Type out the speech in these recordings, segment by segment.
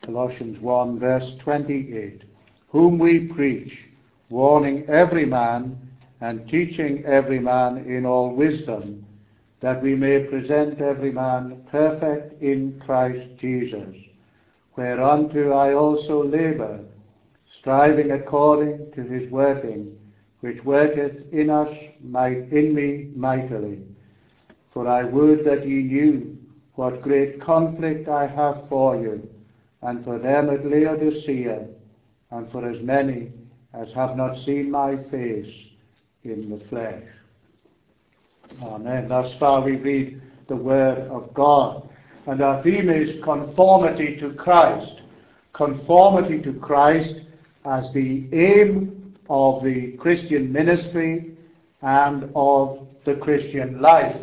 Colossians 1 verse 28, whom we preach, warning every man and teaching every man in all wisdom, that we may present every man perfect in Christ Jesus, whereunto I also labour, striving according to his working, which worketh in me mightily. For I would that ye knew what great conflict I have for you, and for them at Laodicea, and for as many as have not seen my face in the flesh. Amen. Thus far we read the Word of God. And our theme is conformity to Christ. Conformity to Christ as the aim of the Christian ministry and of the Christian life.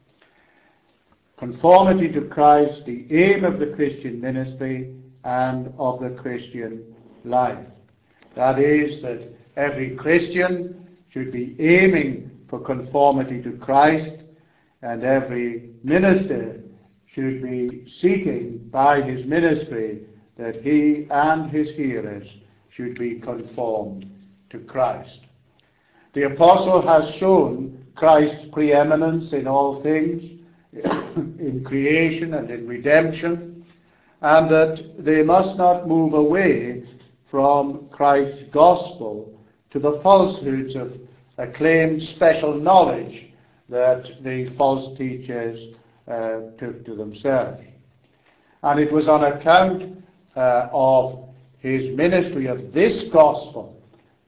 Conformity to Christ, the aim of the Christian ministry and of the Christian life. That is, that every Christian should be aiming for conformity to Christ, and every minister should be seeking by his ministry that he and his hearers should be conformed to Christ. The apostle has shown Christ's preeminence in all things, in creation and in redemption, and that they must not move away from Christ's gospel to the falsehoods of acclaimed special knowledge that the false teachers took to themselves. And it was on account of his ministry of this gospel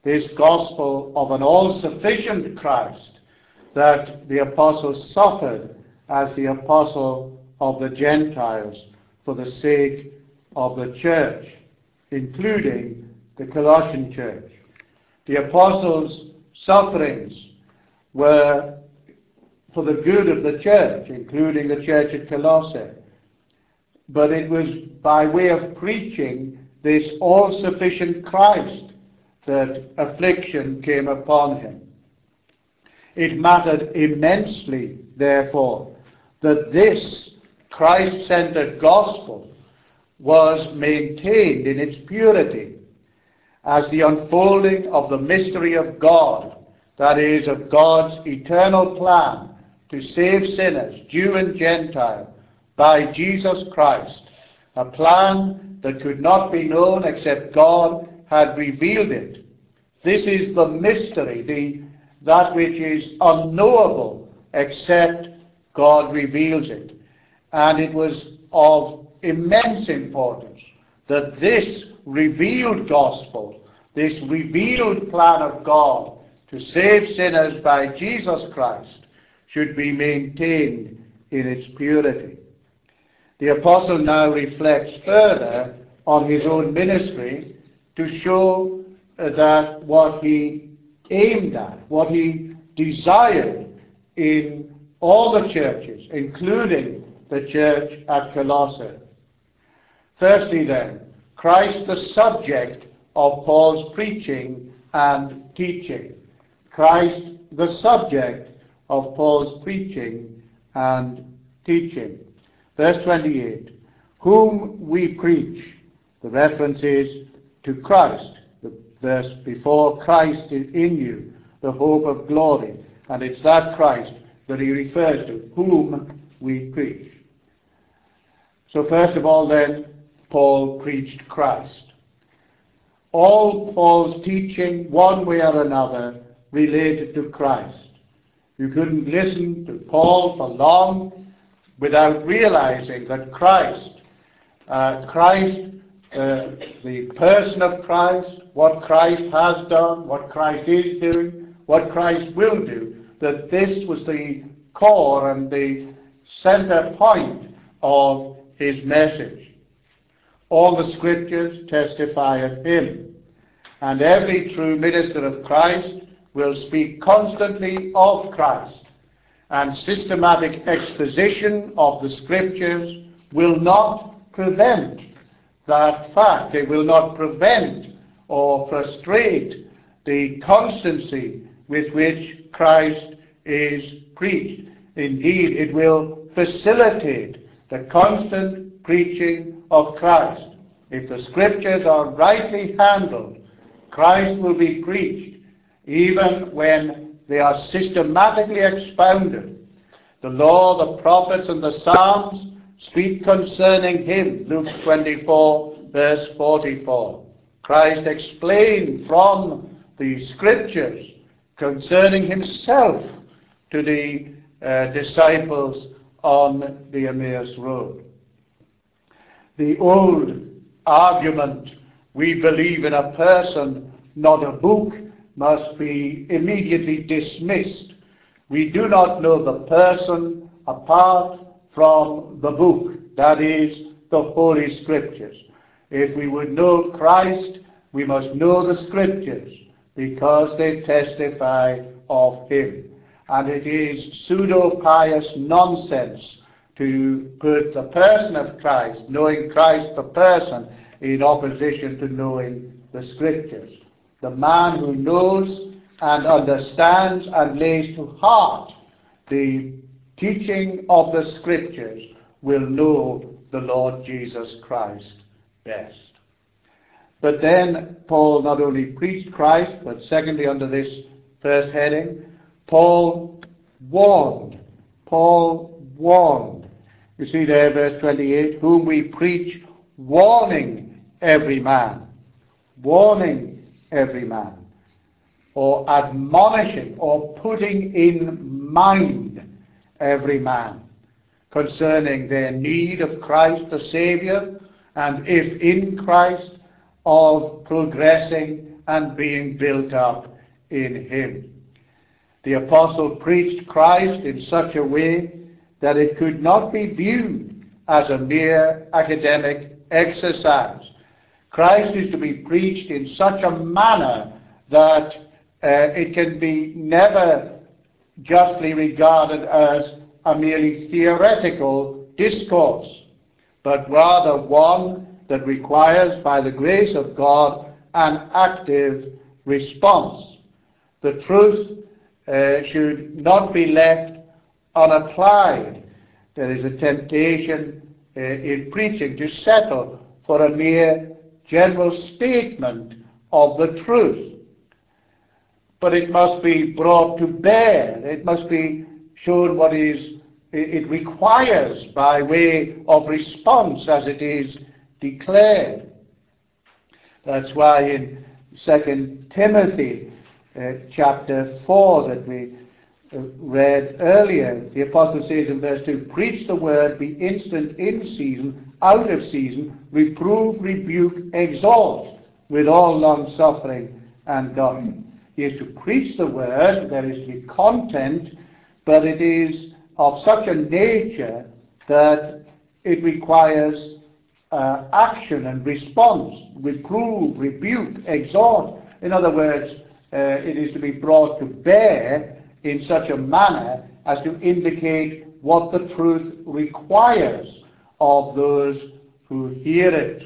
of an all-sufficient Christ, that the apostle suffered as the apostle of the Gentiles for the sake of the church, including the Colossian church. The apostles' sufferings were for the good of the church, including the church at Colossae. But it was by way of preaching this all-sufficient Christ that affliction came upon him. It mattered immensely, therefore, that this Christ-centered gospel was maintained in its purity as the unfolding of the mystery of God, that is, of God's eternal plan to save sinners, Jew and Gentile, by Jesus Christ, a plan that could not be known except God had revealed it. This is the mystery, that which is unknowable except God reveals it. And it was of immense importance that this revealed gospel, this revealed plan of God to save sinners by Jesus Christ, should be maintained in its purity. The apostle now reflects further on his own ministry to show that what he aimed at, what he desired in all the churches, including the church at Colossae. Firstly then, Christ the subject of Paul's preaching and teaching. Christ the subject of Paul's preaching and teaching. Verse 28, whom we preach. The reference is to Christ. The verse before, Christ is in you, the hope of glory. And it's that Christ that he refers to, whom we preach. So first of all then, Paul preached Christ. All Paul's teaching, one way or another, related to Christ. You couldn't listen to Paul for long without realizing that Christ, the person of Christ, what Christ has done, what Christ is doing, what Christ will do, that this was the core and the center point of his message. All the scriptures testify of him, and every true minister of Christ will speak constantly of Christ, and systematic exposition of the scriptures will not prevent that fact. It will not prevent or frustrate the constancy with which Christ is preached. Indeed, it will facilitate the constant preaching of Christ. If the Scriptures are rightly handled, Christ will be preached, even when they are systematically expounded. The law, the prophets, and the Psalms speak concerning him, Luke 24, verse 44. Christ explained from the Scriptures concerning himself to the disciples on the Emmaus Road. The old argument, we believe in a person, not a book, must be immediately dismissed. We do not know the person apart from the book, that is, the Holy Scriptures. If we would know Christ, we must know the Scriptures, because they testify of him. And it is pseudo-pious nonsense to put the person of Christ, knowing Christ the person, in opposition to knowing the Scriptures. The man who knows and understands and lays to heart the teaching of the Scriptures will know the Lord Jesus Christ best. But then Paul not only preached Christ, but secondly, under this first heading, Paul warned. Paul warned. You see there, verse 28, whom we preach, warning every man. Warning every man. Or admonishing, or putting in mind every man concerning their need of Christ the Saviour, and if in Christ, of progressing and being built up in him. The apostle preached Christ in such a way that it could not be viewed as a mere academic exercise. Christ is to be preached in such a manner that it can be never justly regarded as a merely theoretical discourse, but rather one that requires, by the grace of God, an active response. The truth should not be left unapplied. There is a temptation in preaching to settle for a mere general statement of the truth. But it must be brought to bear. It must be shown what it requires by way of response as it is declared. That's why in 2 Timothy chapter 4 that we read earlier, the apostle says in verse 2, preach the word, be instant in season, out of season, reprove, rebuke, exhort with all long suffering and doctrine. He is to preach the word, there is to be content, but it is of such a nature that it requires action and response, reprove, rebuke, exhort. In other words, it is to be brought to bear in such a manner as to indicate what the truth requires of those who hear it.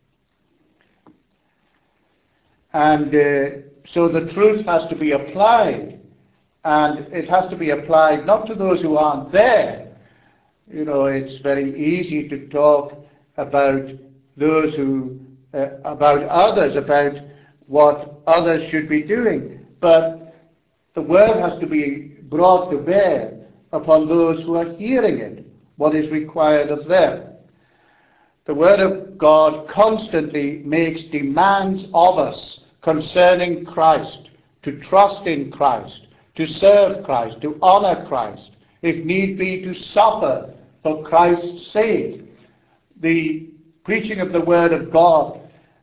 And so the truth has to be applied, and it has to be applied not to those who aren't there. You know, it's very easy to talk about those who, about others, about what others should be doing. But the word has to be brought to bear upon those who are hearing it, what is required of them. The word of God constantly makes demands of us concerning Christ, to trust in Christ, to serve Christ, to honor Christ, if need be, to suffer for Christ's sake. The preaching of the Word of God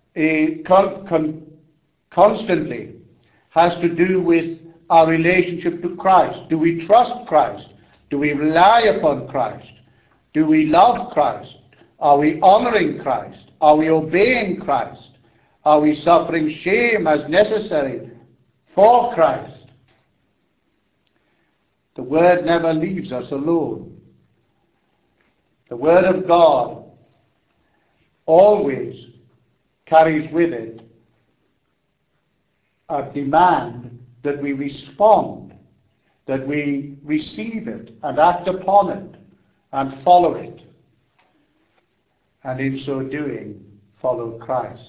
constantly has to do with our relationship to Christ. Do we trust Christ? Do we rely upon Christ? Do we love Christ? Are we honoring Christ? Are we obeying Christ? Are we suffering shame as necessary for Christ? The Word never leaves us alone. The Word of God always carries with it a demand that we respond, that we receive it and act upon it and follow it, and in so doing follow Christ.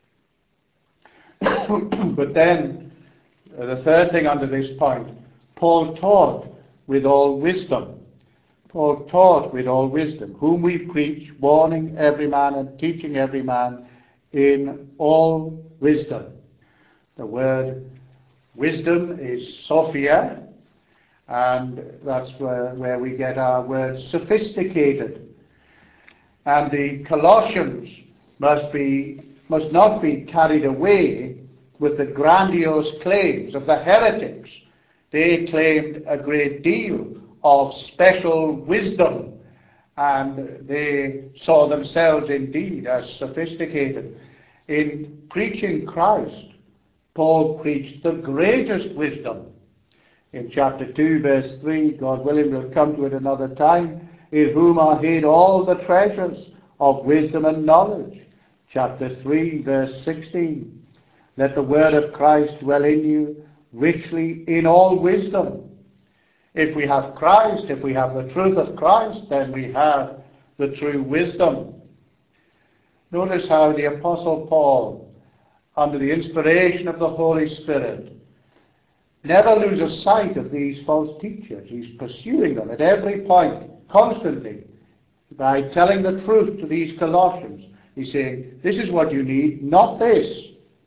But then, the third thing under this point, Paul taught with all wisdom. Paul taught with all wisdom, whom we preach, warning every man and teaching every man in all wisdom. The word wisdom is Sophia, and that's where we get our word sophisticated. And the Colossians must not be carried away with the grandiose claims of the heretics. They claimed a great deal of special wisdom, and they saw themselves indeed as sophisticated. In preaching Christ, Paul preached the greatest wisdom. In chapter 2, verse 3, God willing, we'll come to it another time, in whom are hid all the treasures of wisdom and knowledge. Chapter 3, verse 16, let the word of Christ dwell in you richly in all wisdom. If we have Christ, if we have the truth of Christ, then we have the true wisdom. Notice how the Apostle Paul, under the inspiration of the Holy Spirit, never loses sight of these false teachers. He's pursuing them at every point, constantly, by telling the truth to these Colossians. He's saying, this is what you need, not this.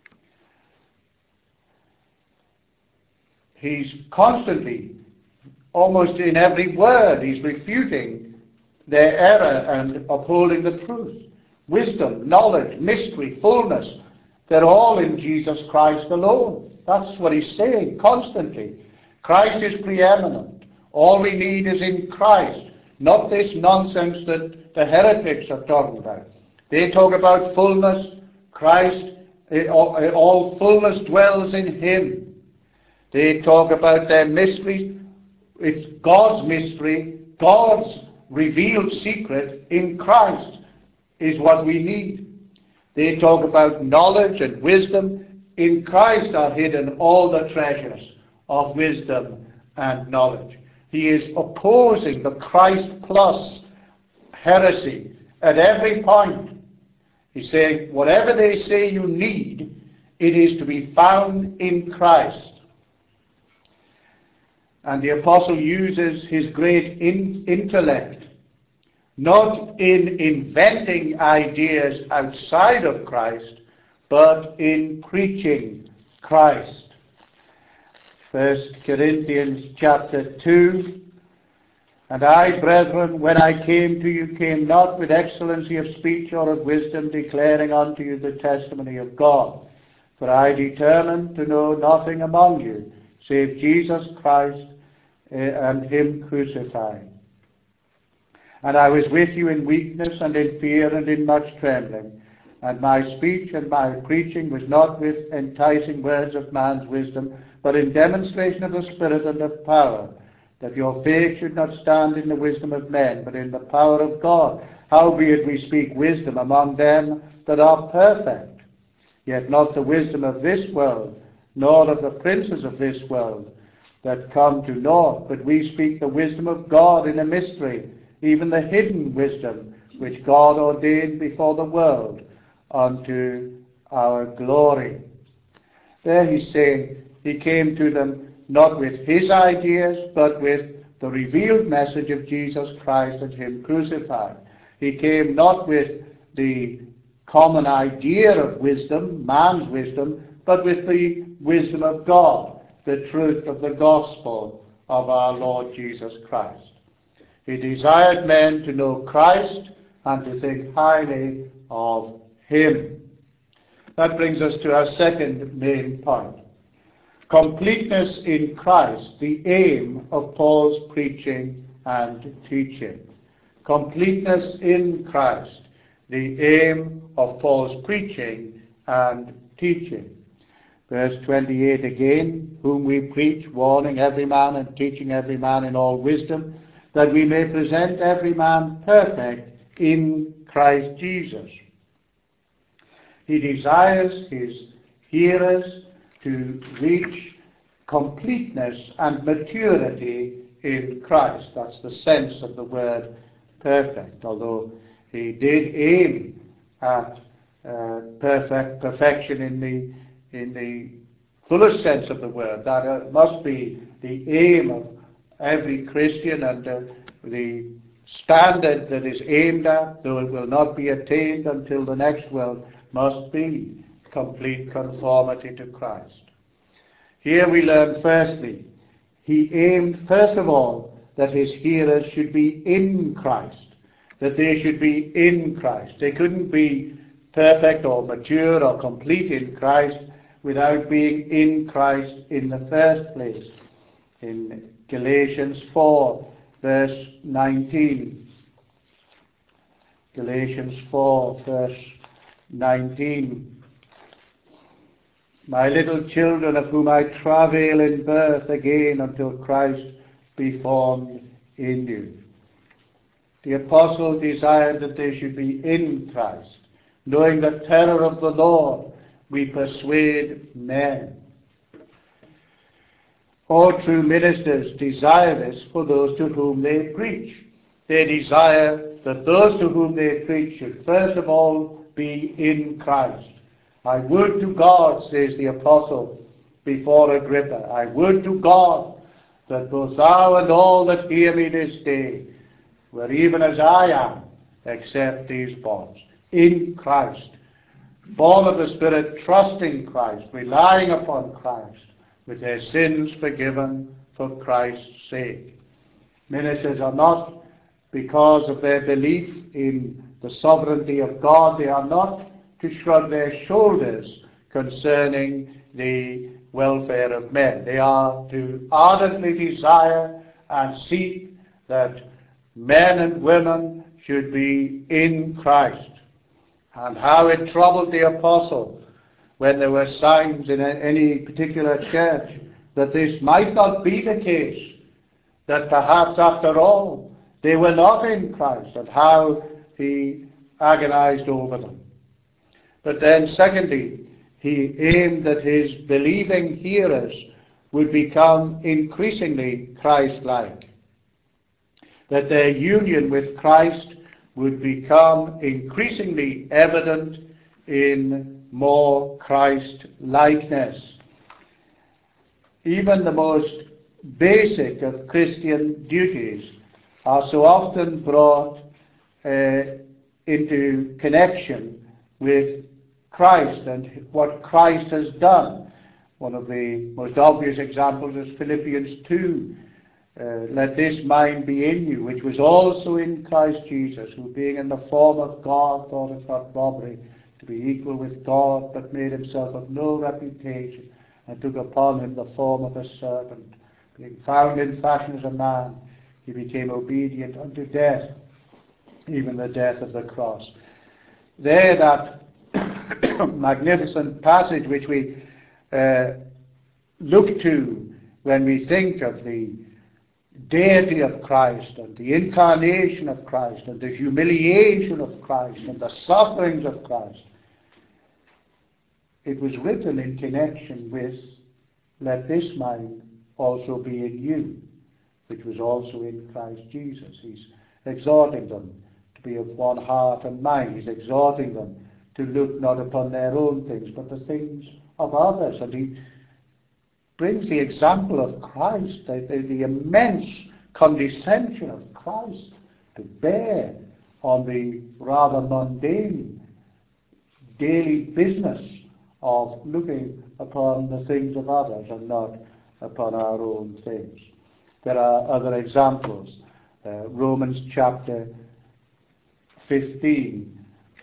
He's constantly, almost in every word, he's refuting their error and upholding the truth. Wisdom, knowledge, mystery, fullness, they're all in Jesus Christ alone. That's what he's saying constantly. Christ is preeminent. All we need is in Christ, not this nonsense that the heretics are talking about. They talk about fullness. Christ, all fullness dwells in him. They talk about their mysteries. It's God's mystery, God's revealed secret in Christ is what we need. They talk about knowledge and wisdom. In Christ are hidden all the treasures of wisdom and knowledge. He is opposing the Christ plus heresy at every point. He's saying, whatever they say you need, it is to be found in Christ. And the apostle uses his great intellect, not in inventing ideas outside of Christ, but in preaching Christ. 1 Corinthians chapter 2, and I, brethren, when I came to you, came not with excellency of speech or of wisdom, declaring unto you the testimony of God. For I determined to know nothing among you, save Jesus Christ and him crucified. And I was with you in weakness and in fear and in much trembling. And my speech and my preaching was not with enticing words of man's wisdom, but in demonstration of the Spirit and of power, that your faith should not stand in the wisdom of men, but in the power of God. Howbeit we speak wisdom among them that are perfect, yet not the wisdom of this world, nor of the princes of this world, that come to naught, but we speak the wisdom of God in a mystery, even the hidden wisdom, which God ordained before the world, unto our glory. There he's saying, he came to them not with his ideas, but with the revealed message of Jesus Christ and him crucified. He came not with the common idea of wisdom, man's wisdom, but with the wisdom of God, the truth of the gospel of our Lord Jesus Christ. He desired men to know Christ and to think highly of him. That brings us to our second main point. Completeness in Christ, the aim of Paul's preaching and teaching. Completeness in Christ, the aim of Paul's preaching and teaching. Verse 28 again, whom we preach, warning every man and teaching every man in all wisdom, that we may present every man perfect in Christ Jesus. He desires his hearers to reach completeness and maturity in Christ. That's the sense of the word perfect, although he did aim at perfection in the fullest sense of the word. That must be the aim of every Christian, and the standard that is aimed at, though it will not be attained until the next world, must be complete conformity to Christ. Here we learn firstly, he aimed first of all that his hearers should be in Christ, that they should be in Christ. They couldn't be perfect or mature or complete in Christ without being in Christ in the first place. In Galatians 4, verse 19. Galatians 4, verse 19. My little children, of whom I travail in birth again until Christ be formed in you. The apostle desired that they should be in Christ. Knowing the terror of the Lord, we persuade men. All true ministers desire this for those to whom they preach. They desire that those to whom they preach should first of all be in Christ. I would to God, says the apostle before Agrippa, I would to God that both thou and all that hear me this day were even as I am, except these bonds, in Christ, born of the Spirit, trusting Christ, relying upon Christ, with their sins forgiven for Christ's sake. Ministers are not, because of their belief in the sovereignty of God, they are not to shrug their shoulders concerning the welfare of men. They are to ardently desire and seek that men and women should be in Christ. And how it troubled the apostle when there were signs in any particular church that this might not be the case, that perhaps after all they were not in Christ, and how he agonized over them. But then secondly, he aimed that his believing hearers would become increasingly Christ-like, that their union with Christ would become increasingly evident in more Christ-likeness. Even the most basic of Christian duties are so often brought into connection with Christ and what Christ has done. One of the most obvious examples is Philippians 2. Let this mind be in you, which was also in Christ Jesus, who being in the form of God thought it not robbery to be equal with God, but made himself of no reputation, and took upon him the form of a servant. Being found in fashion as a man, he became obedient unto death, even the death of the cross. There, that magnificent passage which we look to when we think of the deity of Christ and the incarnation of Christ and the humiliation of Christ and the sufferings of Christ. It was written in connection with, let this mind also be in you, which was also in Christ Jesus. He's exhorting them to be of one heart and mind. He's exhorting them to look not upon their own things, but the things of others. And he brings the example of Christ, the immense condescension of Christ to bear on the rather mundane daily business of looking upon the things of others and not upon our own things. There are other examples. Romans chapter 15,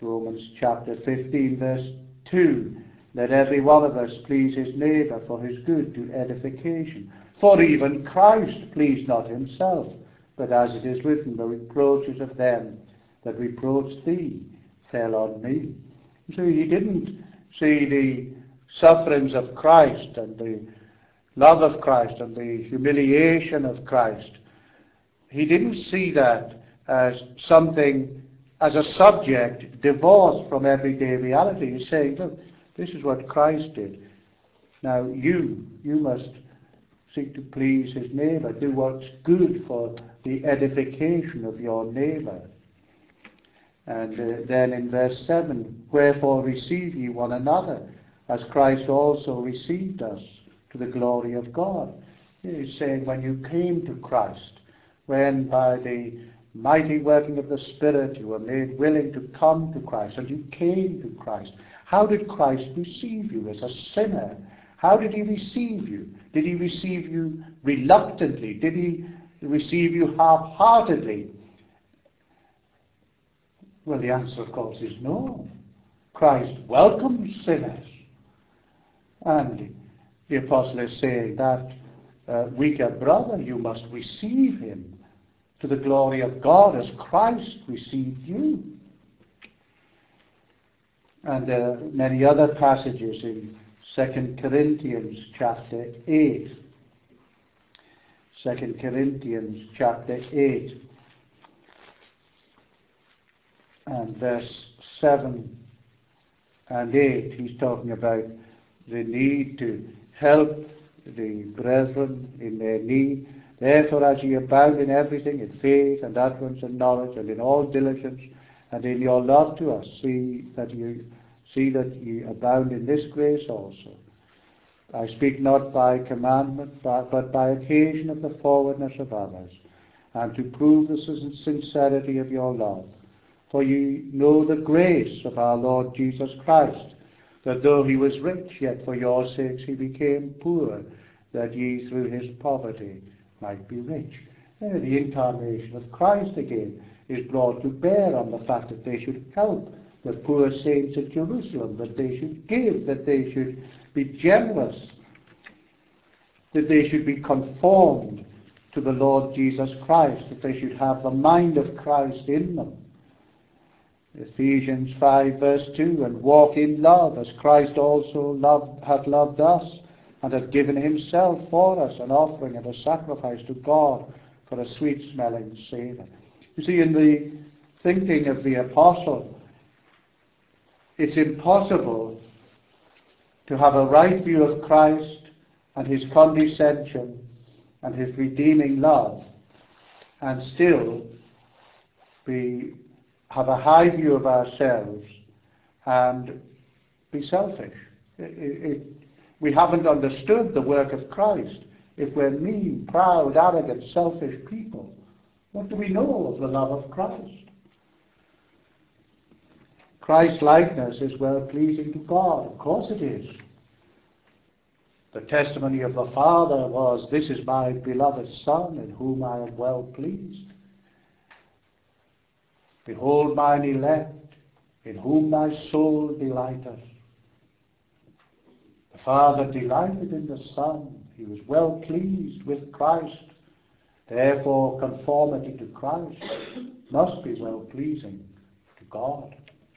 verse 2. Let every one of us please his neighbour for his good to edification. For even Christ pleased not himself, but as it is written, the reproaches of them that reproached thee fell on me. So he didn't see the sufferings of Christ and the love of Christ and the humiliation of Christ. He didn't see that as something, as a subject divorced from everyday reality. He's saying, look, this is what Christ did. Now you must seek to please his neighbour. Do what's good for the edification of your neighbour. And then in verse 7, wherefore receive ye one another, as Christ also received us, to the glory of God. He's saying when you came to Christ, when by the mighty working of the Spirit you were made willing to come to Christ, and you came to Christ, how did Christ receive you as a sinner? How did he receive you? Did he receive you reluctantly? Did he receive you half-heartedly? Well, the answer, of course, is no. Christ welcomes sinners. And the apostle is saying that weaker brother, you must receive him to the glory of God as Christ received you. And there are many other passages in 2 Corinthians chapter 8. 2 Corinthians chapter 8 and verse 7 and 8. He's talking about the need to help the brethren in their need. Therefore, as ye abound in everything, in faith and utterance and knowledge, and in all diligence, and in your love to us, see that ye abound in this grace also. I speak not by commandment, but by occasion of the forwardness of others, and to prove the sincerity of your love. For ye know the grace of our Lord Jesus Christ, that though he was rich, yet for your sakes he became poor, that ye through his poverty might be rich. And the incarnation of Christ again is brought to bear on the fact that they should help the poor saints at Jerusalem, that they should give, that they should be generous, that they should be conformed to the Lord Jesus Christ, that they should have the mind of Christ in them. Ephesians 5 verse 2, and walk in love, as Christ also hath loved us, and hath given himself for us, an offering and a sacrifice to God for a sweet-smelling savour. You see, in the thinking of the apostle, it's impossible to have a right view of Christ and his condescension and his redeeming love and still have a high view of ourselves and be selfish. We haven't understood the work of Christ. If we're mean, proud, arrogant, selfish people, what do we know of the love of Christ? Christ's likeness is well-pleasing to God. Of course it is. The testimony of the Father was, this is my beloved Son, in whom I am well pleased. Behold mine elect, in whom my soul delighteth. The Father delighted in the Son. He was well pleased with Christ. Therefore, conformity to Christ must be well pleasing to God.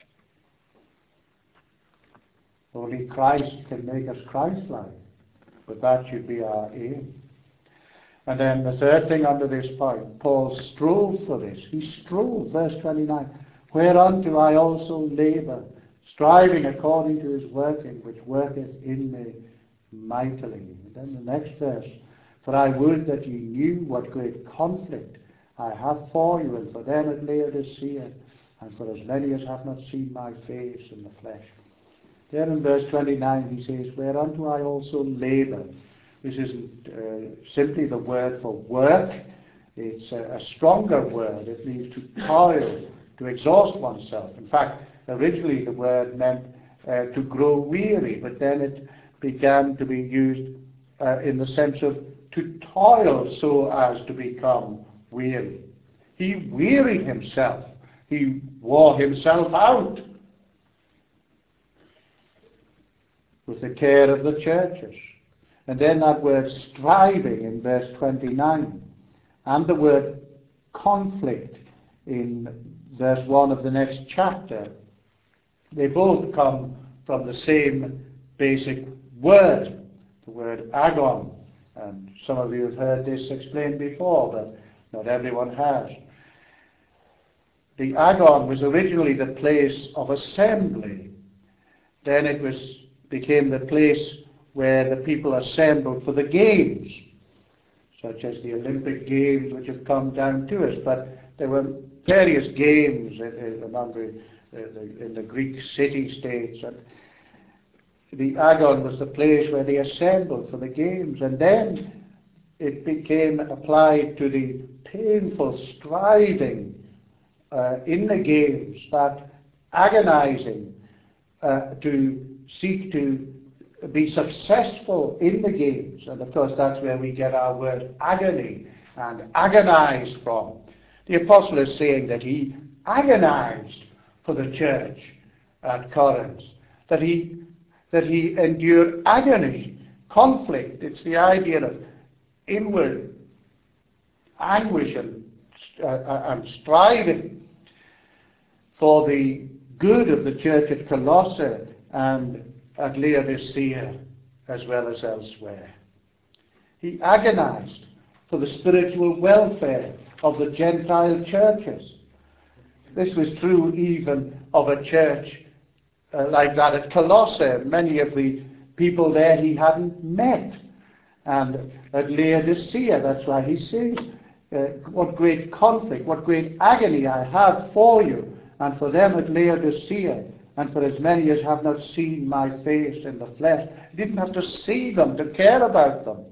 Only Christ can make us Christ-like, but that should be our aim. And then the third thing under this point, Paul strove for this. He strove, verse 29, whereunto I also labour, striving according to his working, which worketh in me mightily. And then the next verse, for I would that ye knew what great conflict I have for you, and for them at Laodicea, and for as many as have not seen my face in the flesh. There in verse 29 he says, whereunto I also labour. This isn't simply the word for work. It's a stronger word. It means to toil, to exhaust oneself. In fact, originally the word meant to grow weary, but then it began to be used in the sense of to toil so as to become weary. He wearied himself. He wore himself out with the care of the churches. And then that word striving in verse 29, and the word conflict in verse 1 of the next chapter, they both come from the same basic word, the word agon. And some of you have heard this explained before, but not everyone has. The agon was originally the place of assembly. Then it became the place where the people assembled for the games, such as the Olympic Games which have come down to us. But there were various games among in the Greek city-states, and the Agon was the place where they assembled for the games, and then it became applied to the painful striving in the games, that agonizing to seek to be successful in the games. And of course that's where we get our word agony and agonize from. The apostle is saying that he agonized for the church at Corinth, that he endured agony, conflict. It's the idea of inward anguish and striving for the good of the church at Colossae and at Laodicea as well as elsewhere. He agonized for the spiritual welfare of the Gentile churches. This was true even of a church like that at Colossae. Many of the people there he hadn't met. And at Laodicea, that's why he says, what great conflict, what great agony I have for you, and for them at Laodicea, and for as many as have not seen my face in the flesh. He didn't have to see them to care about them.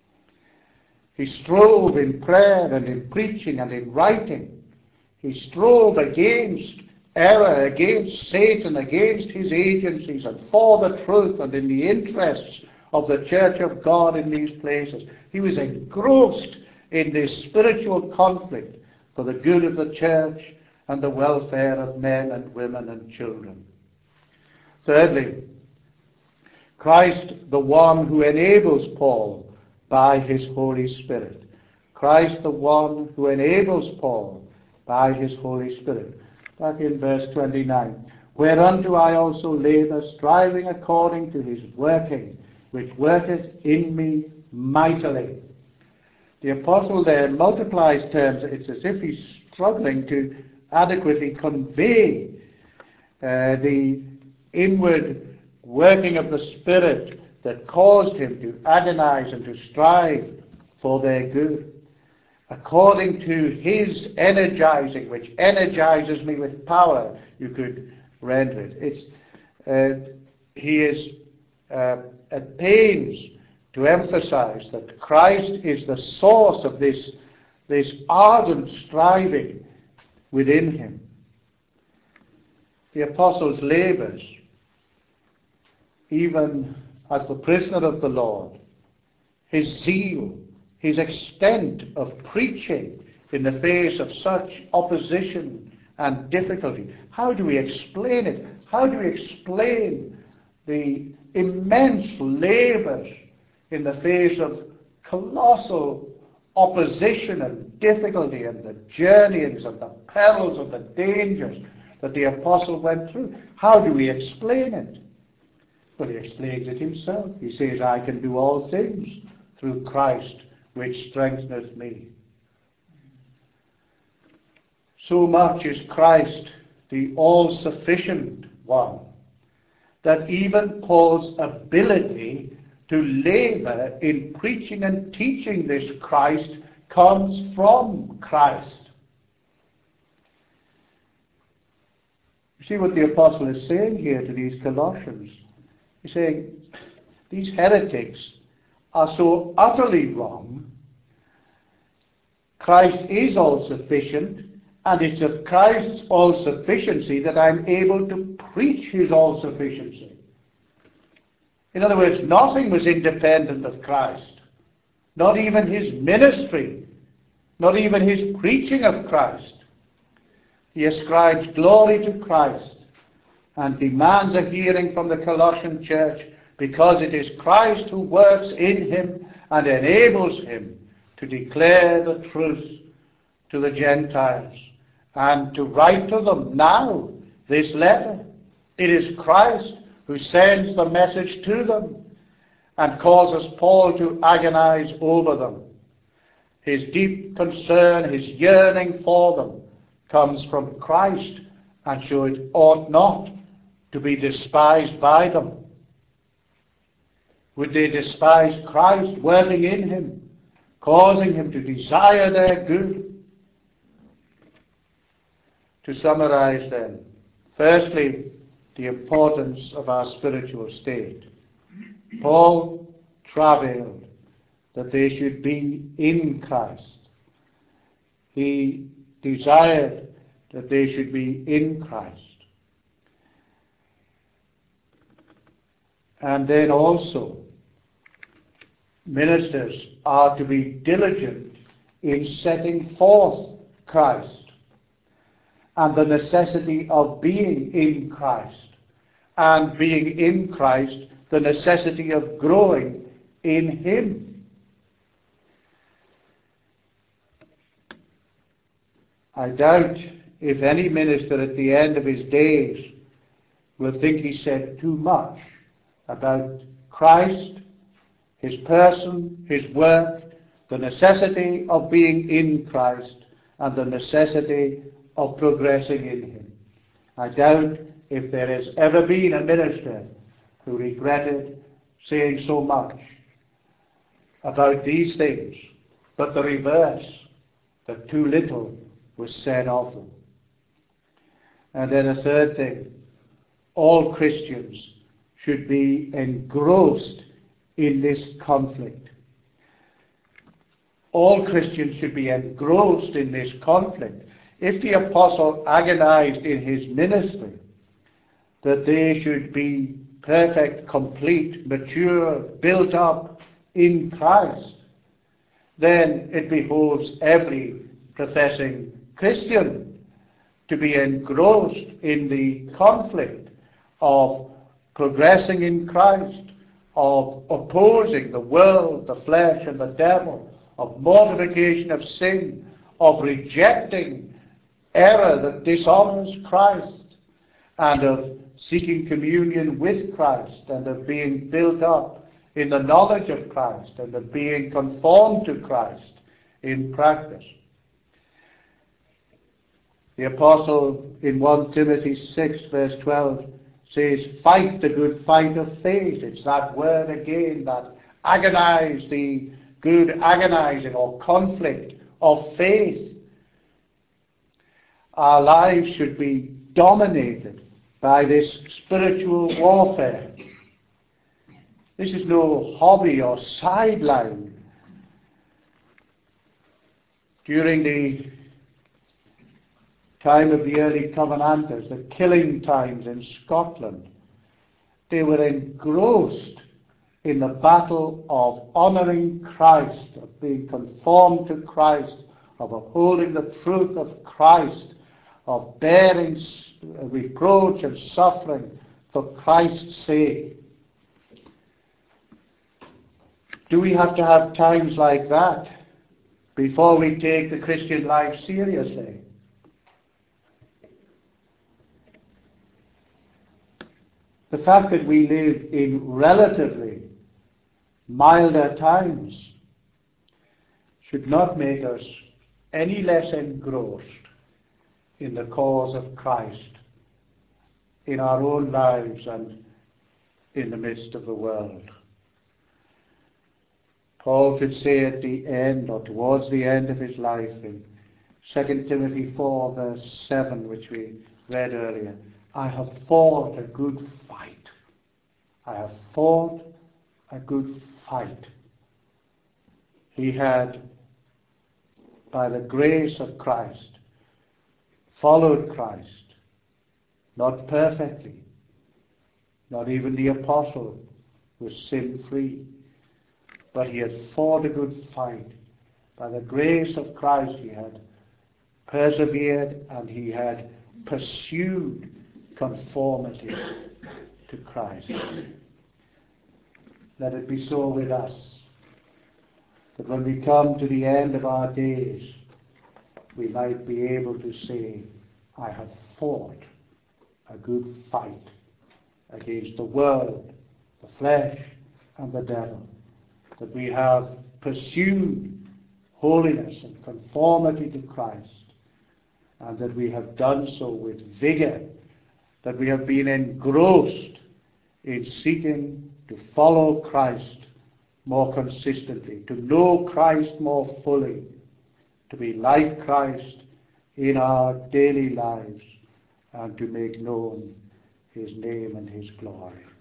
He strove in prayer and in preaching and in writing. He strove against error, against Satan, against his agencies, and for the truth and in the interests of the church of God in these places. He was engrossed in this spiritual conflict for the good of the church and the welfare of men and women and children. Thirdly, Christ, the one who enables Paul by his Holy Spirit. Christ, the one who enables Paul by his Holy Spirit. Back in verse 29. Whereunto I also labor, striving according to his working, which worketh in me mightily. The apostle there multiplies terms. It's as if he's struggling to adequately convey the inward working of the Spirit that caused him to agonize and to strive for their good. According to his energizing, which energizes me with power, you could render it. He is at pains to emphasize that Christ is the source of this ardent striving within him. The apostle's labors, even as the prisoner of the Lord, his zeal, his extent of preaching in the face of such opposition and difficulty. How do we explain it? How do we explain the immense labors in the face of colossal opposition and difficulty, and the journeyings and the perils and the dangers that the apostle went through? How do we explain it? Well, he explains it himself. He says, I can do all things through Christ which strengtheneth me. So much is Christ the all-sufficient one, that even Paul's ability to labor in preaching and teaching this Christ comes from Christ. You see what the apostle is saying here to these Colossians. He's saying, these heretics are so utterly wrong. Christ is all-sufficient, and it's of Christ's all-sufficiency that I'm able to preach his all-sufficiency. In other words, nothing was independent of Christ. Not even his ministry, not even his preaching of Christ. He ascribes glory to Christ and demands a hearing from the Colossian church, because it is Christ who works in him and enables him to declare the truth to the Gentiles and to write to them now this letter. It is Christ who sends the message to them and causes Paul to agonize over them. His deep concern, his yearning for them comes from Christ, and so it ought not to be despised by them. Would they despise Christ working in him, causing him to desire their good? To summarize then, firstly, the importance of our spiritual state. Paul travailed that they should be in Christ. He desired that they should be in Christ. And then also, ministers are to be diligent in setting forth Christ and the necessity of being in Christ, and being in Christ, the necessity of growing in Him. I doubt if any minister at the end of his days will think he said too much about Christ, His person, His work, the necessity of being in Christ, and the necessity of progressing in Him. I doubt if there has ever been a minister who regretted saying so much about these things, but the reverse, that too little was said of them. And then a third thing, all Christians should be engrossed in this conflict. All Christians should be engrossed in this conflict. If the apostle agonized in his ministry that they should be perfect, complete, mature, built up in Christ, then it behoves every professing Christian to be engrossed in the conflict of progressing in Christ, of opposing the world, the flesh, and the devil, of mortification of sin, of rejecting error that dishonors Christ, and of seeking communion with Christ, and of being built up in the knowledge of Christ, and of being conformed to Christ in practice. The apostle in 1 Timothy 6 verse 12 says, fight the good fight of faith. It's that word again, that agonize, the good agonizing or conflict of faith. Our lives should be dominated by this spiritual warfare. This is no hobby or sideline. During the time of the early Covenanters, the killing times in Scotland, they were engrossed in the battle of honouring Christ, of being conformed to Christ, of upholding the truth of Christ, of bearing reproach and suffering for Christ's sake. Do we have to have times like that before we take the Christian life seriously? The fact that we live in relatively milder times should not make us any less engrossed in the cause of Christ in our own lives and in the midst of the world. Paul could say at the end, or towards the end of his life, in 2 Timothy 4 verse 7, which we read earlier, I have fought a good fight. I have fought a good fight. He had, by the grace of Christ, followed Christ, not perfectly. Not even the apostle was sin-free. But he had fought a good fight. By the grace of Christ he had persevered, and he had pursued conformity to Christ. Let it be so with us, that when we come to the end of our days, we might be able to say, I have fought a good fight against the world, the flesh, and the devil. That we have pursued holiness and conformity to Christ, and that we have done so with vigor, that we have been engrossed in seeking to follow Christ more consistently, to know Christ more fully, to be like Christ in our daily lives and to make known his name and his glory.